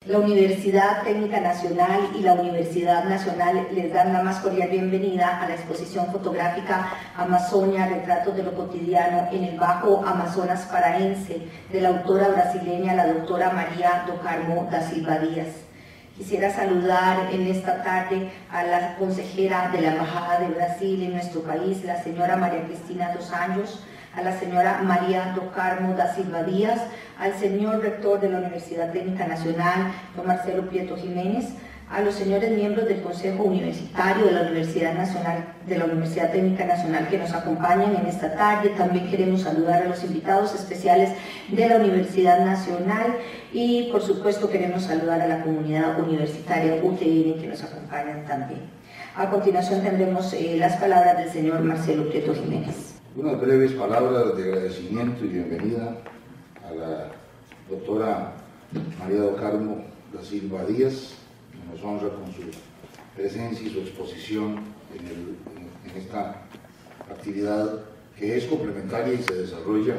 La Universidad Técnica Nacional y la Universidad Nacional les dan la más cordial bienvenida a la exposición fotográfica Amazonia, retratos de lo cotidiano en el Bajo Amazonas paraense, de la autora brasileña, la doctora María do Carmo da Silva Díaz. Quisiera saludar en esta tarde a la consejera de la Embajada de Brasil en nuestro país, la señora María Cristina dos Anjos, a la señora María do Carmo da Silva Díaz, al señor rector de la Universidad Técnica Nacional, don Marcelo Prieto Jiménez, a los señores miembros del Consejo Universitario de la Universidad Nacional, de la Universidad Técnica Nacional que nos acompañan en esta tarde. También queremos saludar a los invitados especiales de la Universidad Nacional y por supuesto queremos saludar a la comunidad universitaria UTN que nos acompañan también. A continuación tendremos las palabras del señor Marcelo Prieto Jiménez. Unas breves palabras de agradecimiento y bienvenida a la doctora María do Carmo da Silva Díaz, que nos honra con su presencia y su exposición en esta actividad que es complementaria y se desarrolla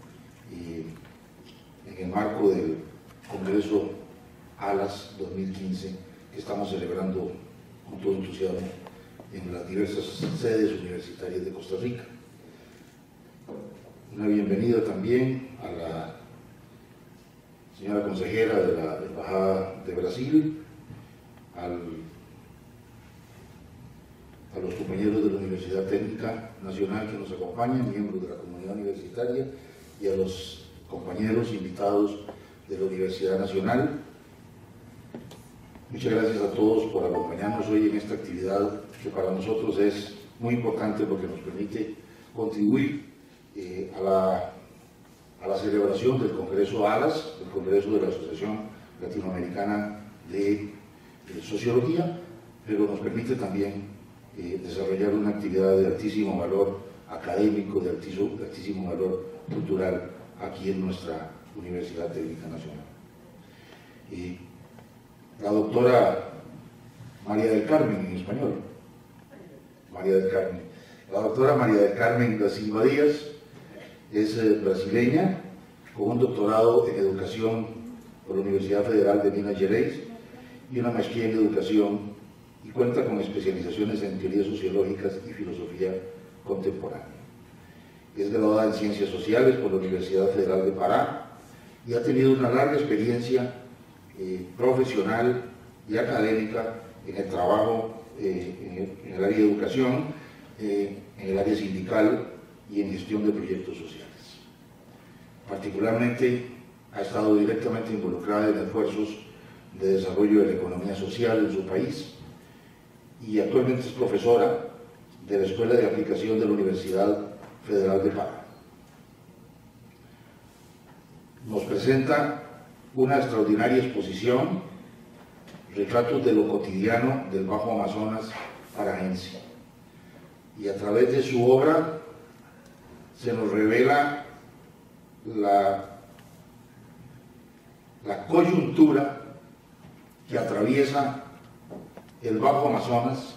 en el marco del Congreso ALAS 2015 que estamos celebrando con todo entusiasmo en las diversas sedes universitarias de Costa Rica. Una bienvenida también a la señora consejera de la Embajada de Brasil, a los compañeros de la Universidad Técnica Nacional que nos acompañan, miembros de la comunidad universitaria, y a los compañeros invitados de la Universidad Nacional. Muchas gracias a todos por acompañarnos hoy en esta actividad que para nosotros es muy importante porque nos permite contribuir a la celebración del Congreso ALAS, el Congreso de la Asociación Latinoamericana de Sociología, pero nos permite también desarrollar una actividad de altísimo valor académico, de altísimo valor cultural aquí en nuestra Universidad Técnica Nacional. La doctora María del Carmen, en español, María del Carmen. La doctora María del Carmen da Silva Díaz es brasileña, con un doctorado en educación por la Universidad Federal de Minas Gerais y una maestría en educación, y cuenta con especializaciones en teorías sociológicas y filosofía contemporánea. Es graduada en Ciencias Sociales por la Universidad Federal de Pará y ha tenido una larga experiencia profesional y académica en el trabajo en el área de educación, en el área sindical y en gestión de proyectos sociales. Particularmente ha estado directamente involucrada en esfuerzos de desarrollo de la economía social en su país y actualmente es profesora de la Escuela de Aplicación de la Universidad Federal de Pará. Nos presenta una extraordinaria exposición, retratos de lo cotidiano del Bajo Amazonas paraense, y a través de su obra se nos revela la coyuntura que atraviesa el Bajo Amazonas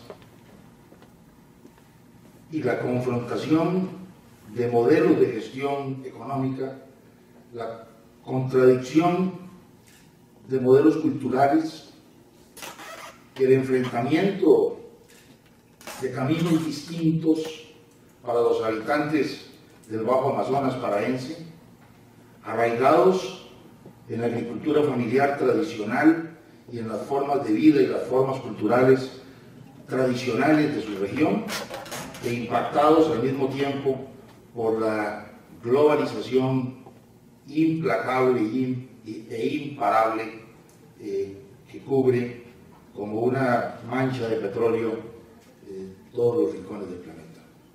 y la confrontación de modelos de gestión económica, la contradicción de modelos culturales, el enfrentamiento de caminos distintos para los habitantes del Bajo Amazonas paraense, arraigados en la agricultura familiar tradicional y en las formas de vida y las formas culturales tradicionales de su región, e impactados al mismo tiempo por la globalización implacable e imparable que cubre como una mancha de petróleo todos los rincones del planeta.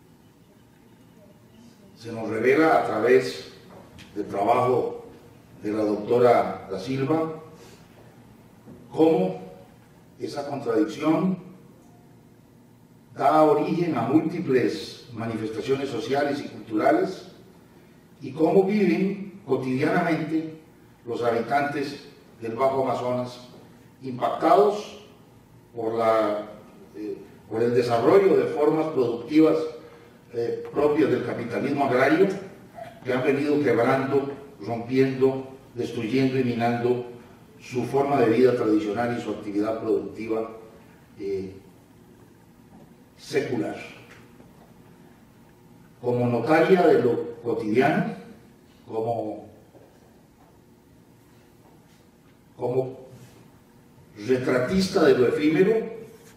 Se nos revela a través del trabajo de la doctora da Silva cómo esa contradicción da origen a múltiples manifestaciones sociales y culturales y cómo viven cotidianamente los habitantes del Bajo Amazonas impactados por el desarrollo de formas productivas propias del capitalismo agrario que han venido quebrando, rompiendo, destruyendo y minando su forma de vida tradicional y su actividad productiva secular. Como notaria de lo cotidiano, como retratista de lo efímero,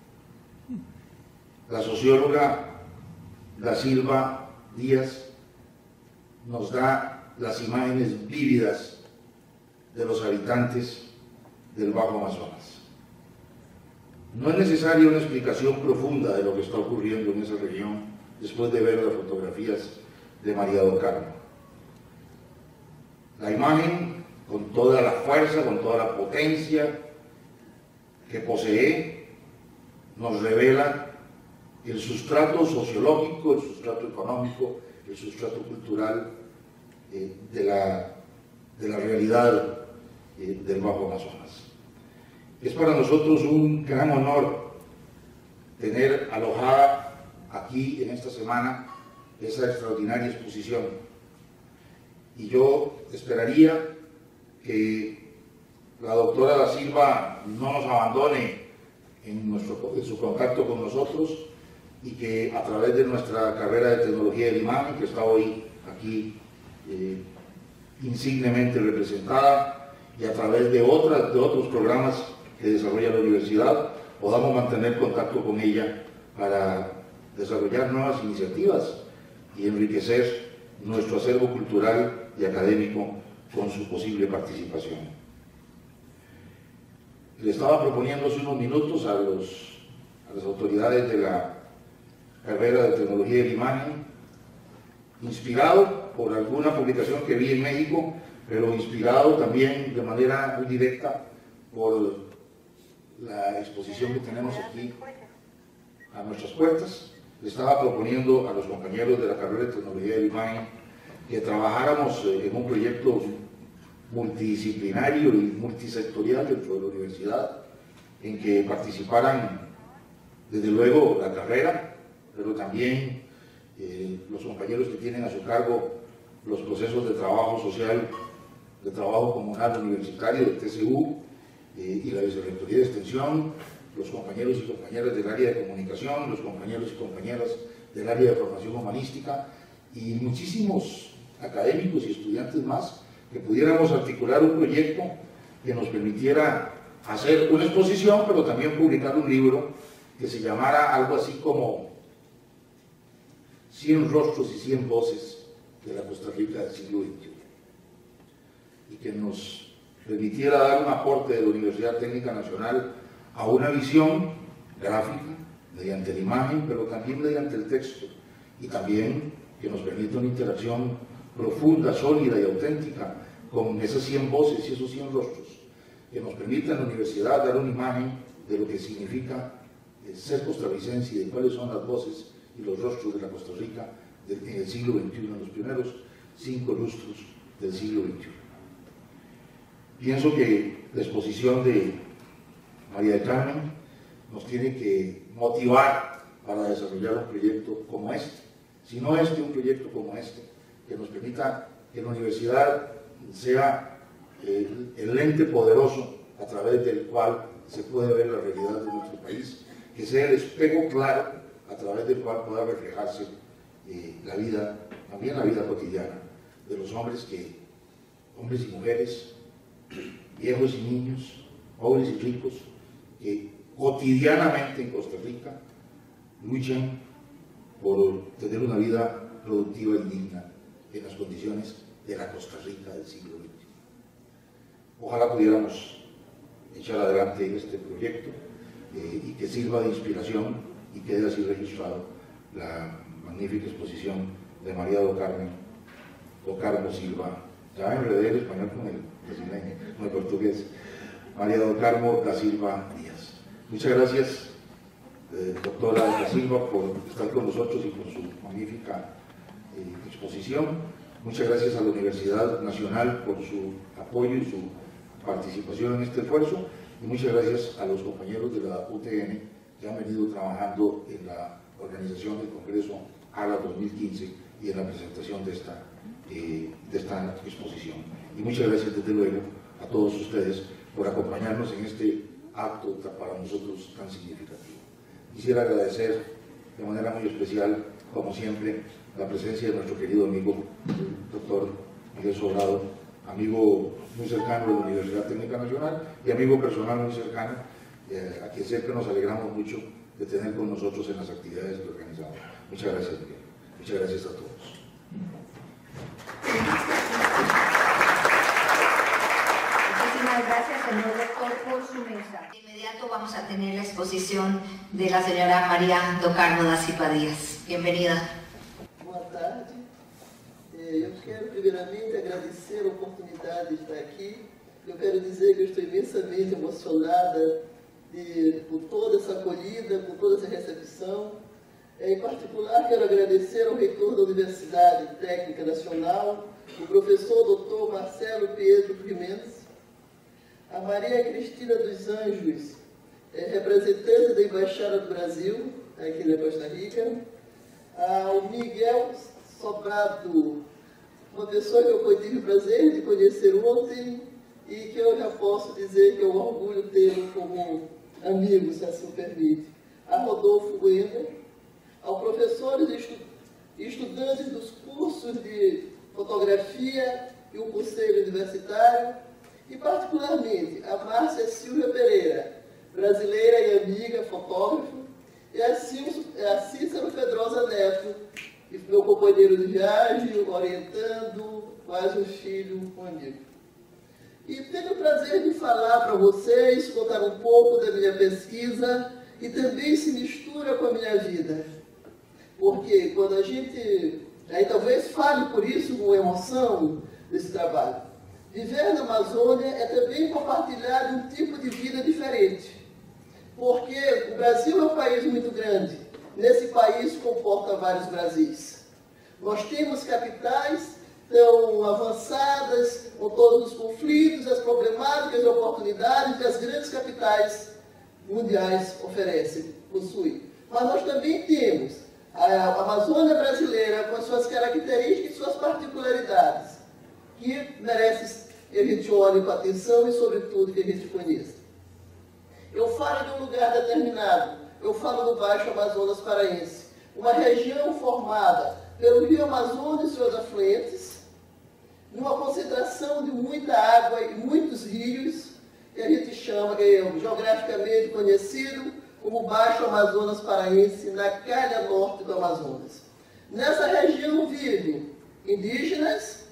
la socióloga Da Silva Díaz nos da las imágenes vívidas de los habitantes del Bajo Amazonas. No es necesaria una explicación profunda de lo que está ocurriendo en esa región después de ver las fotografías de María do Carmo. La imagen, con toda la fuerza, con toda la potencia que posee, nos revela el sustrato sociológico, el sustrato económico, el sustrato cultural de la realidad del Bajo Amazonas. Es para nosotros un gran honor tener alojada aquí en esta semana esa extraordinaria exposición. Y yo esperaría que la doctora Da Silva no nos abandone en su contacto con nosotros y que a través de nuestra carrera de tecnología de la imagen, que está hoy aquí insignemente representada, y a través de otros programas que desarrolla la universidad, podamos mantener contacto con ella para desarrollar nuevas iniciativas y enriquecer nuestro acervo cultural y académico con su posible participación. Le estaba proponiendo hace unos minutos a las autoridades de la carrera de tecnología de la imagen, inspirado por alguna publicación que vi en México, pero inspirado también de manera muy directa por la exposición que tenemos aquí a nuestras puertas. Le estaba proponiendo a los compañeros de la carrera de tecnología de la imagen que trabajáramos en un proyecto multidisciplinario y multisectorial dentro de la universidad, en que participaran desde luego la carrera, pero también los compañeros que tienen a su cargo los procesos de trabajo social, de trabajo comunal universitario de TCU y la Vicerrectoría de Extensión, los compañeros y compañeras del área de comunicación, los compañeros y compañeras del área de formación humanística y muchísimos académicos y estudiantes más, que pudiéramos articular un proyecto que nos permitiera hacer una exposición, pero también publicar un libro que se llamara algo así como 100 rostros y 100 voces de la Costa Rica del siglo XXI, y que nos permitiera dar un aporte de la Universidad Técnica Nacional a una visión gráfica mediante la imagen, pero también mediante el texto, y también que nos permita una interacción profunda, sólida y auténtica con esas 100 voces y esos 100 rostros, que nos permita en la universidad dar una imagen de lo que significa ser costarricense y de cuáles son las voces y los rostros de la Costa Rica en el siglo XXI, en los primeros 5 lustros del siglo XXI. Pienso que la exposición de María del Carmen nos tiene que motivar para desarrollar un proyecto como este, si no un proyecto como este, que nos permita que la universidad sea el lente poderoso a través del cual se puede ver la realidad de nuestro país, que sea el espejo claro a través del cual pueda reflejarse la vida, también la vida cotidiana de los hombres y mujeres, viejos y niños, pobres y ricos, que cotidianamente en Costa Rica luchan por tener una vida productiva y digna en las condiciones de la Costa Rica del siglo XXI. Ojalá pudiéramos echar adelante este proyecto y que sirva de inspiración y quede así registrado la magnífica exposición de María do Carmo Silva. Ya me enredé el español con el brasileño, con el portugués. María do Carmo da Silva Díaz. Muchas gracias, doctora Da Silva, por estar con nosotros y por su magnífica exposición. Muchas gracias a la Universidad Nacional por su apoyo y su participación en este esfuerzo, y muchas gracias a los compañeros de la UTN que han venido trabajando en la organización del Congreso ALA 2015 y en la presentación de esta exposición. Y muchas gracias desde luego a todos ustedes por acompañarnos en este acto para nosotros tan significativo. Quisiera agradecer de manera muy especial, como siempre, la presencia de nuestro querido amigo, doctor Miguel Sobrado, amigo muy cercano de la Universidad Técnica Nacional y amigo personal muy cercano, a quien siempre nos alegramos mucho de tener con nosotros en las actividades que organizamos. Muchas gracias, Miguel. Muchas gracias a todos. Muchísimas gracias, señor doctor, por su mensaje. De inmediato vamos a tener la exposición de la señora María do Carmo da Silva Díaz. Bienvenida. Boa tarde. Eu quero primeiramente agradecer a oportunidade de estar aqui. Eu quero dizer que eu estou imensamente emocionada por toda essa acolhida, por toda essa recepção. Em particular, quero agradecer ao reitor da Universidade Técnica Nacional, o professor Dr. Marcelo Pedro Jimenez, a Maria Cristina dos Anjos, representante da Embaixada do Brasil, aqui na Costa Rica, ao Miguel Sobrado, uma pessoa que eu tive o prazer de conhecer ontem e que eu já posso dizer que eu orgulho tê-lo como amigo, se assim permite, a Rodolfo Bueno, aos professores e estudantes dos cursos de fotografia e o conselho universitário, e particularmente a Márcia Silvia Pereira, brasileira e amiga, fotógrafo, e a Cícero Pedrosa Neto, meu companheiro de viagem, orientando, quase um filho, um amigo. E tenho o prazer de falar para vocês, contar um pouco da minha pesquisa e também se mistura com a minha vida. Porque quando a gente, aí talvez fale por isso com emoção desse trabalho, viver na Amazônia é também compartilhar de um tipo de vida diferente. Porque o Brasil é um país muito grande. Nesse país comporta vários Brasis. Nós temos capitais tão avançadas, com todos os conflitos, as problemáticas e oportunidades que as grandes capitais mundiais oferecem, possuem. Mas nós também temos a Amazônia brasileira com as suas características e suas particularidades, que merece que a gente olhe com atenção e, sobretudo, que a gente conheça. Eu falo de um lugar determinado, eu falo do Baixo Amazonas Paraense, uma região formada pelo Rio Amazonas e seus afluentes, numa concentração de muita água e muitos rios, que a gente chama, que é geograficamente conhecido como Baixo Amazonas Paraense, na calha norte do Amazonas. Nessa região vivem indígenas,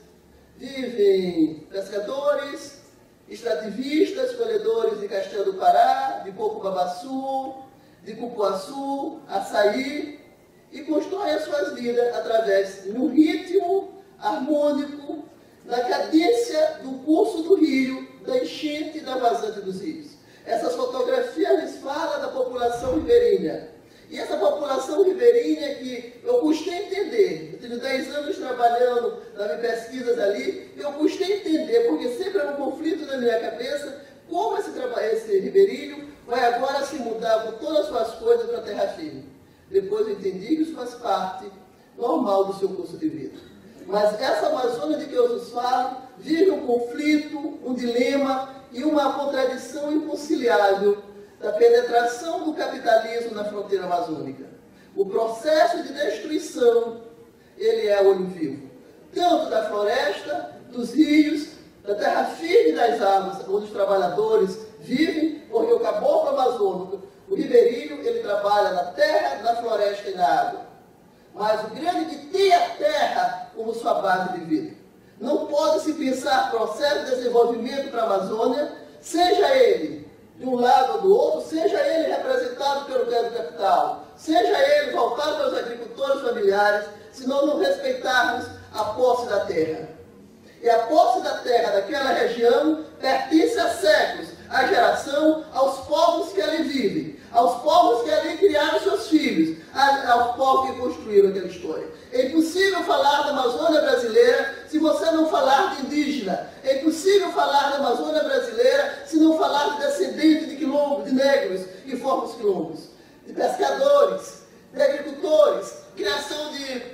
vivem pescadores, extrativistas, colhedores de castanha do Pará, de coco-babaçu, de cupuaçu, açaí, e constroem as suas vidas através de um ritmo harmônico, na cadência do curso do rio, da enchente e da vazante dos rios. Essas fotografias lhes falam da população ribeirinha. E essa população ribeirinha que eu custei entender, eu tenho 10 anos trabalhando nas minhas pesquisas ali, eu custei entender, porque sempre era um conflito na minha cabeça, como esse ribeirinho vai agora se mudar com todas as suas coisas para a terra firme. Depois eu entendi que isso faz parte normal do seu curso de vida. Mas essa Amazônia de que eu vos falo vive um conflito, um dilema e uma contradição inconciliável da penetração do capitalismo na fronteira amazônica. O processo de destruição, ele é olho vivo, tanto da floresta, dos rios, da terra firme das árvores, onde os trabalhadores vivem, porque o caboclo amazônico, o ribeirinho, ele trabalha na terra, na floresta e na água. Mas o grande que tem a terra como sua base de vida. Não pode se pensar processo de desenvolvimento para a Amazônia, seja ele de um lado ou do outro, seja ele representado pelo grande capital, seja ele voltado para os agricultores familiares, se nós não respeitarmos a posse da terra. E a posse da terra daquela região pertence a séculos, à geração, aos povos que ali vivem, aos povos que ali criaram seus filhos, aos povos que construíram aquela história. É impossível falar da Amazônia brasileira se você não falar de indígena. É impossível falar da Amazônia brasileira se não falar de descendentes de quilombos, de negros que formam os quilombos, de pescadores, de agricultores, criação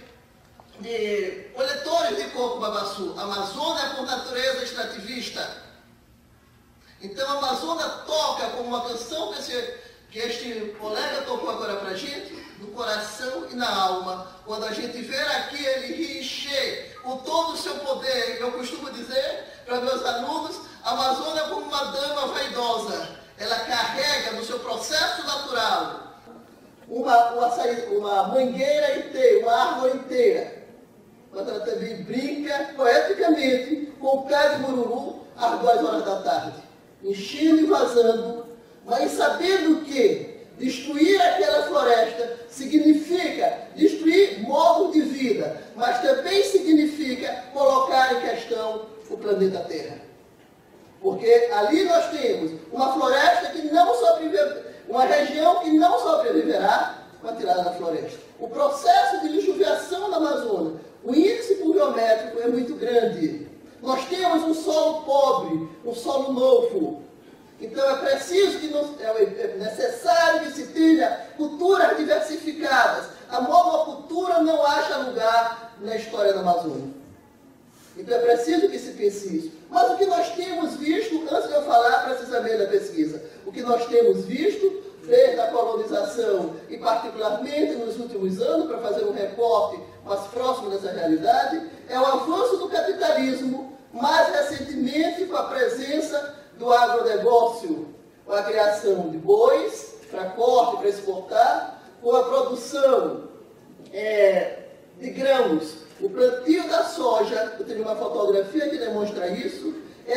de coletores de coco-babaçu. A Amazônia por natureza extrativista. Então a Amazônia toca como uma canção que este colega tocou agora para a gente, no coração e na alma. Quando a gente vê aquele riche com todo o seu poder, eu costumo dizer para meus alunos, a Amazônia é como uma dama vaidosa. Ela carrega no seu processo natural uma mangueira inteira, uma árvore inteira. Mas ela também brinca poeticamente com o pé de bururu às 2 horas da tarde, enchendo e vazando, mas sabendo que destruir aquela floresta significa destruir modo de vida, mas também significa colocar em questão o planeta Terra. Porque ali nós temos uma floresta que não sobreviverá, uma região que não sobreviverá com a tirada da floresta. O processo de lixuviação na Amazônia, o índice pluviométrico é muito grande. Nós temos um solo pobre, um solo novo. Então é preciso é necessário que se tenha culturas diversificadas. A monocultura não acha lugar na história da Amazônia. Então é preciso que se pense isso. Mas o que nós temos visto, antes de eu falar precisamente da pesquisa, o que nós temos visto desde a colonização e particularmente nos últimos anos, para fazer um recorte mais próximo dessa realidade, é o avanço do capitalismo, mais recentemente com a presença do agronegócio, com a criação de bois para corte, para exportar, com a produção de grãos, o plantio da soja. Eu tenho uma fotografia que demonstra isso.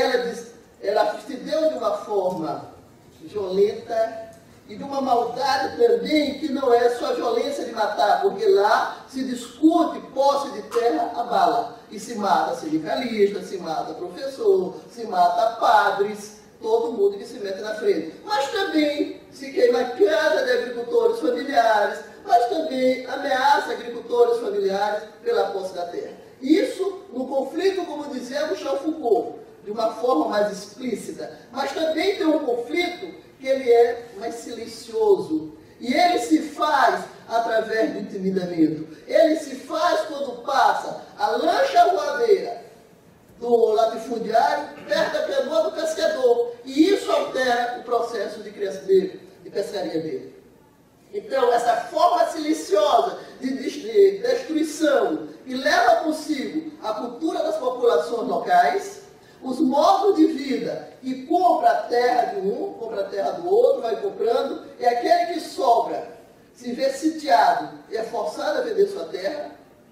Ela se deu de uma forma violenta e de uma maldade também que não é só a violência de matar, porque lá se discute posse de terra a bala. E se mata sindicalista, se mata professor, se mata padres, todo mundo que se mete na frente. Mas também se queima a casa de agricultores familiares, mas também ameaça agricultores familiares pela posse da terra. Isso no conflito, como dizia Michel Foucault, de uma forma mais explícita. Mas também tem um conflito que ele é mais silencioso. E ele se faz através do intimidamento. Ele se faz quando passa a lancha voadeira do latifundiário perto da canoa do pescador. E isso altera o processo de criação dele, de pescaria dele. Então, essa forma silenciosa de destruição que leva consigo a cultura das populações locais, os modos de vida, e compra a terra de um, compra a terra do outro, vai comprando, é aquele que sobra, se vê sitiado e é forçado a vender sua terra.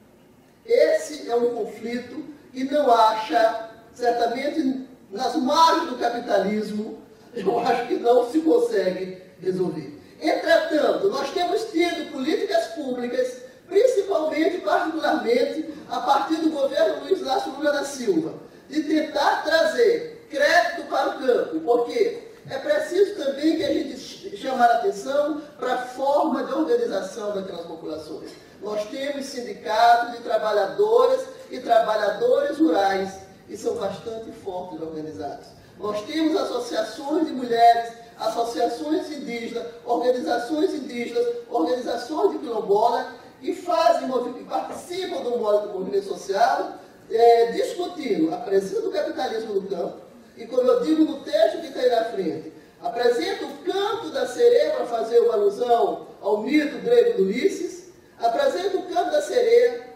Esse é um conflito que não acha, certamente nas margens do capitalismo, eu acho que não se consegue resolver. Entretanto, nós temos tido políticas públicas, principalmente, particularmente, a partir do governo Luiz Inácio Lula da Silva, de tentar trazer crédito para o campo, porque é preciso também que a gente chamar a atenção para a forma de organização daquelas populações. Nós temos sindicatos de trabalhadoras e trabalhadores rurais, que são bastante fortes e organizados. Nós temos associações de mulheres, associações indígenas, organizações de quilombola, que participam do movimento social, discutindo a presença do capitalismo no campo, e como eu digo no texto que está aí na frente, apresenta o canto da sereia para fazer uma alusão ao mito grego do Ulisses, apresenta o canto da sereia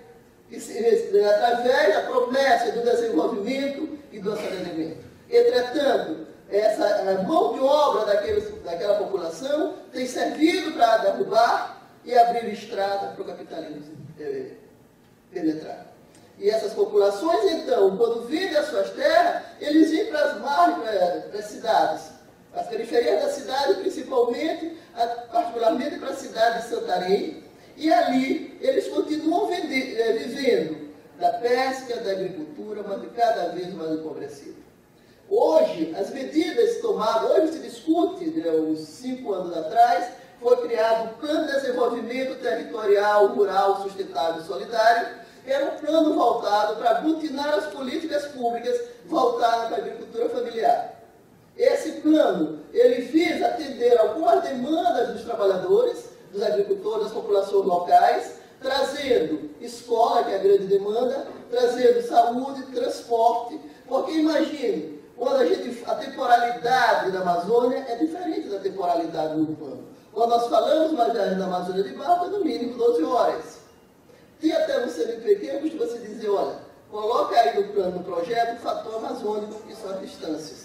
através da promessa do desenvolvimento e do assalariamento. Entretanto, essa mão de obra daquela população tem servido para derrubar e abrir estrada para o capitalismo penetrar. E essas populações, então, quando vendem as suas terras, eles vêm para as margens, para as cidades. As periferias da cidade, principalmente, particularmente para a cidade de Santarém. E ali eles continuam vivendo da pesca, da agricultura, mas cada vez mais empobrecido. Hoje, as medidas tomadas, hoje se discute, uns 5 anos atrás, foi criado o Plano de Desenvolvimento Territorial, Rural, Sustentável e Solidário, que era um plano voltado para aglutinar as políticas públicas voltadas para a agricultura familiar. Esse plano, ele visa atender algumas demandas dos trabalhadores, dos agricultores, das populações locais, trazendo escola, que é a grande demanda, trazendo saúde, transporte, porque imagine, onde a temporalidade da Amazônia é diferente da temporalidade do urbano. Quando nós falamos uma viagem na Amazônia de barco, é no mínimo 12 horas. E até no CNPq costuma se dizer, olha, coloca aí no plano do projeto o fator amazônico, que são as distâncias.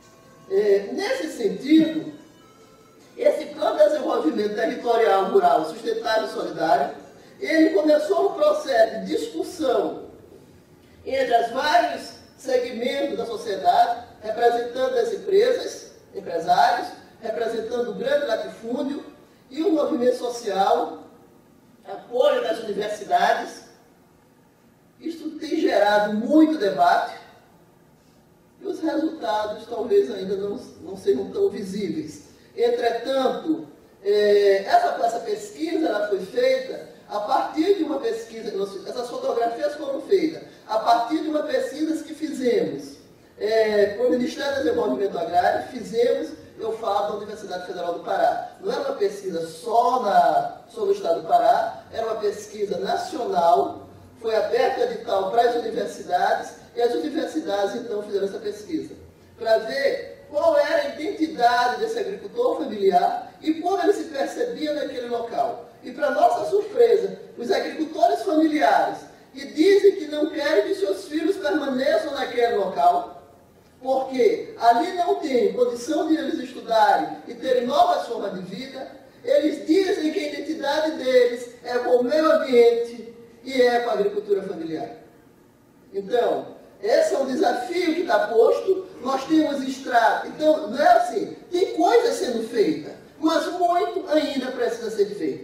Nesse sentido, esse Plano de Desenvolvimento Territorial Rural Sustentável e Solidário, ele começou um processo de discussão entre os vários segmentos da sociedade, representando as empresas, empresários, representando o grande latifúndio e o movimento social, apoio das universidades. Isto tem gerado muito debate e os resultados talvez ainda não sejam tão visíveis. Entretanto, essa pesquisa ela foi feita a partir de uma pesquisa, essas fotografias foram feitas a partir de uma pesquisa que fizemos com o Ministério do Desenvolvimento Agrário, eu falo da Universidade Federal do Pará. Não era uma pesquisa só sobre o Estado do Pará, era uma pesquisa nacional, foi aberto edital para as universidades, e as universidades então fizeram essa pesquisa, para ver qual era a identidade desse agricultor familiar e como ele se percebia naquele local. E para nossa surpresa, os agricultores familiares que dizem que não querem que seus filhos permaneçam naquele local, porque ali não tem condição de eles estudarem e terem novas formas de vida, eles dizem que a identidade deles é com o meio ambiente e é com a agricultura familiar. Então, esse é um desafio que está posto, nós temos estrada. Então, não é assim, tem coisa sendo feita, mas muito ainda precisa ser feito.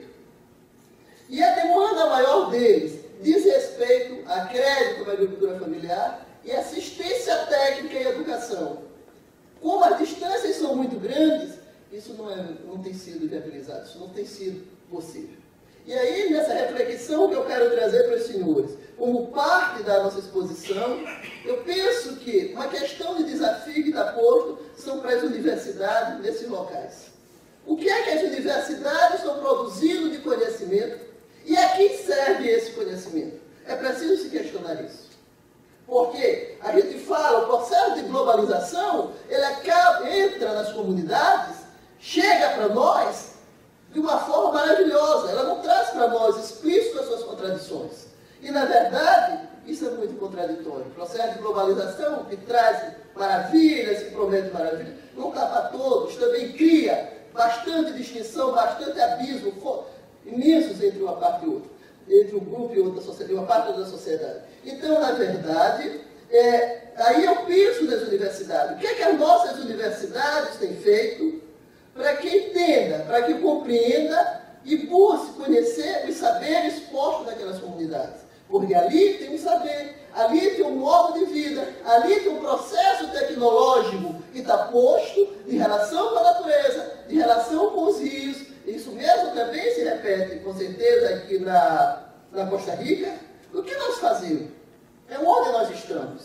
E a demanda maior deles diz respeito a crédito para a agricultura familiar e assistência técnica e educação. Como as distâncias são muito grandes, isso não tem sido viabilizado, isso não tem sido possível. E aí, nessa reflexão que eu quero trazer para os senhores, como parte da nossa exposição, eu penso que uma questão de desafio que está posto são para as universidades nesses locais. O que é que as universidades estão produzindo de conhecimento e a quem serve esse conhecimento? É preciso se questionar isso. Porque a gente fala, o processo de globalização, ele entra nas comunidades, chega para nós de uma forma maravilhosa. Ela não traz para nós explícito as suas contradições. E, na verdade, isso é muito contraditório. O processo de globalização, que traz maravilhas, que promete maravilhas, não está para todos, também cria bastante distinção, bastante abismo, imensos entre uma parte e outra, entre um grupo e outra sociedade, uma parte da sociedade. Então, na verdade, aí eu penso nas universidades. O que é que as nossas universidades têm feito para que entenda, para que compreenda e busque conhecer os saberes postos naquelas comunidades? Porque ali tem um saber, ali tem um modo de vida, ali tem um processo tecnológico que está posto de relação com a natureza, de relação com os rios. Isso mesmo também se repete, com certeza, aqui na Costa Rica. O que nós fazemos? É onde nós estamos.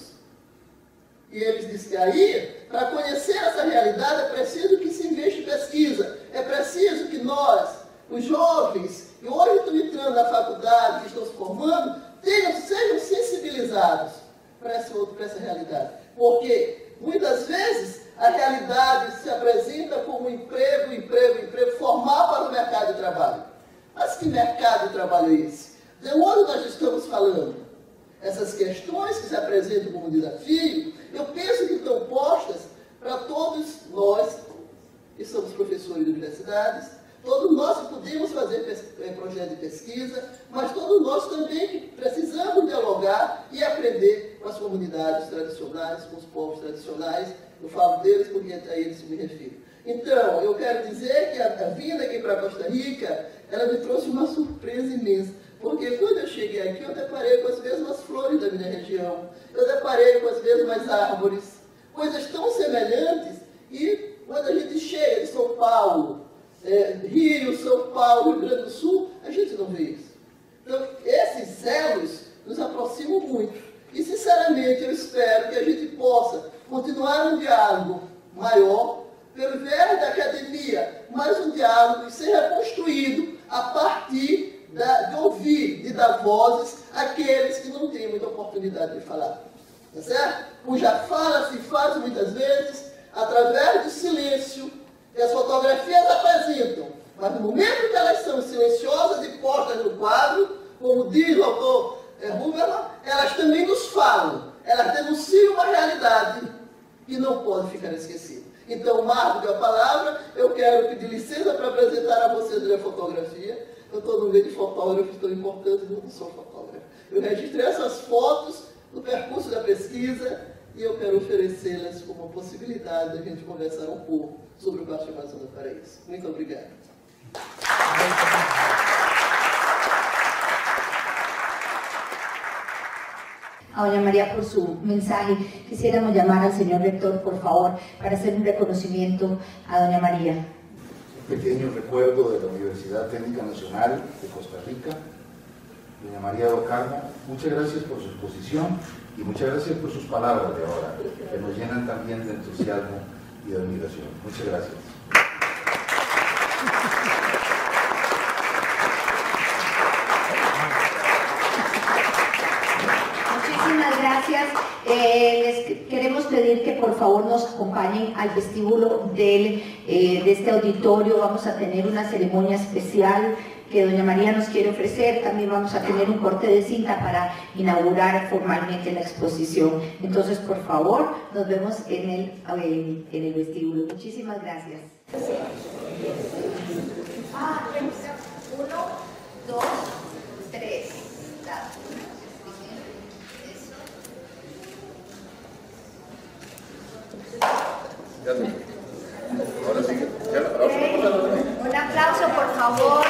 E eles dizem que aí, para conhecer essa realidade, é preciso que se investe em pesquisa. É preciso que nós, os jovens, que hoje estão entrando na faculdade, que estão se formando, sejam sensibilizados para essa realidade. Porque, muitas vezes, a realidade se apresenta como emprego, formal para o mercado de trabalho. Mas que mercado de trabalho é esse? De onde nós estamos falando? Essas questões que se apresentam como desafio, eu penso que estão postas para todos nós, que somos professores de universidades, todos nós que podemos fazer projetos de pesquisa, mas todos nós também que precisamos dialogar e aprender com as comunidades tradicionais, com os povos tradicionais. Eu falo deles porque a eles me refiro. Então, eu quero dizer que a vinda aqui para Costa Rica, ela me trouxe uma surpresa imensa. Porque quando eu cheguei aqui, eu deparei com as mesmas flores da minha região, eu deparei com as mesmas árvores, coisas tão semelhantes, e quando a gente chega de São Paulo, Rio, São Paulo, Rio Grande do Sul, a gente não vê isso. Então, esses elos nos aproximam muito. E, sinceramente, eu espero que a gente possa continuar um diálogo maior, pelo viés da academia, mas um diálogo que seja construído a partir de ouvir, de dar vozes àqueles que não têm muita oportunidade de falar. tá certo? Cuja fala se faz muitas vezes através do silêncio que as fotografias apresentam. Mas no momento que elas são silenciosas e postas no quadro, como diz o autor Huberman, elas também nos falam, elas denunciam uma realidade que não pode ficar esquecida. Então, mais do que a palavra, eu quero pedir licença para apresentar a vocês a minha fotografia. Eu estou no meio de fotógrafos tão importantes, eu não sou fotógrafo. Eu registrei essas fotos no percurso da pesquisa e eu quero oferecê-las como uma possibilidade de a gente conversar um pouco sobre o Baixo Amazonas Paraíso. Muito obrigado. A doña María por su mensaje. Quisiéramos llamar al señor rector, por favor, para hacer un reconocimiento a doña María. Un pequeño recuerdo de la Universidad Técnica Nacional de Costa Rica, doña María do Carmo. Muchas gracias por su exposición y muchas gracias por sus palabras de ahora, que nos llenan también de entusiasmo y de admiración. Muchas gracias. Muchísimas gracias. Les queremos pedir que por favor nos acompañen al vestíbulo de este auditorio. Vamos a tener una ceremonia especial que doña María nos quiere ofrecer. También vamos a tener un corte de cinta para inaugurar formalmente la exposición. Entonces, por favor, nos vemos en el vestíbulo. Muchísimas gracias. 1, 2, 3. Ahora sí, un aplauso, por favor.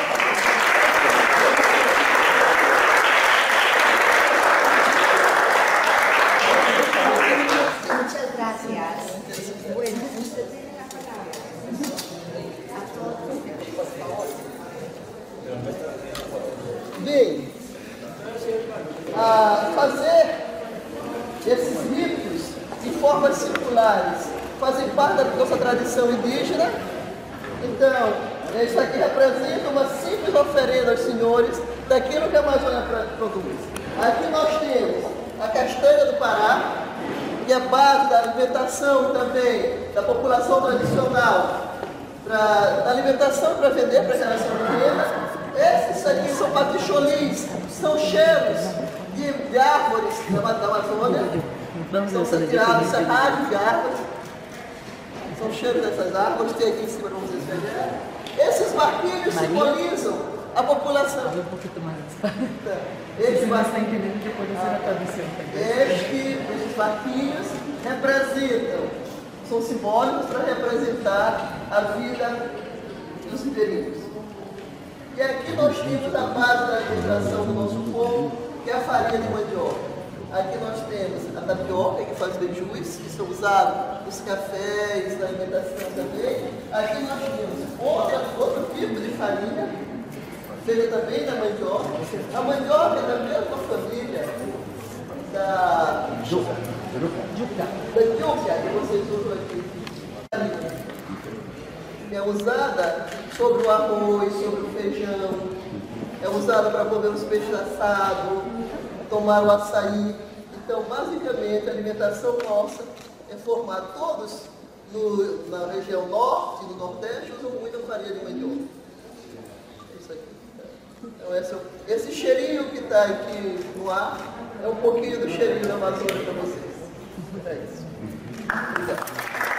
Muchas gracias. Bueno, usted tiene la palabra. A todos, por favor. Bem, fazer esses ritos de formas circulares fazem parte da nossa tradição indígena. Então, isso aqui representa uma simples oferenda aos senhores daquilo que a Amazônia produz. Aqui nós temos a castanha do Pará, que é a base da alimentação também da população tradicional, da alimentação para vender para a geração de renda. Esses aqui são paticholis, são cheiros de árvores da Amazônia, são tirados serragens de árvores, são cheiros dessas árvores, tem aqui em cima para vocês verem. Esses barquinhos simbolizam a população. Esses barquinhos representam, são simbólicos para representar a vida dos ribeirinhos. E aqui nós temos a base da alimentação do nosso povo, que é a farinha de mandioca. Aqui nós temos a tapioca, que faz beijus, que são usados nos cafés, na alimentação também. Aqui nós temos outro tipo de farinha, feita também da mandioca. A mandioca é da mesma família da juca, que vocês usam aqui. É usada sobre o arroz, sobre o feijão, é usada para comer os peixes assados, tomar o açaí. Então, basicamente, a alimentação nossa é formada, todos na região norte e no nordeste usam muito a farinha de mandioca. Isso aqui. Então, esse cheirinho que está aqui no ar é um pouquinho do cheirinho da Amazônia para vocês. É isso. Obrigado.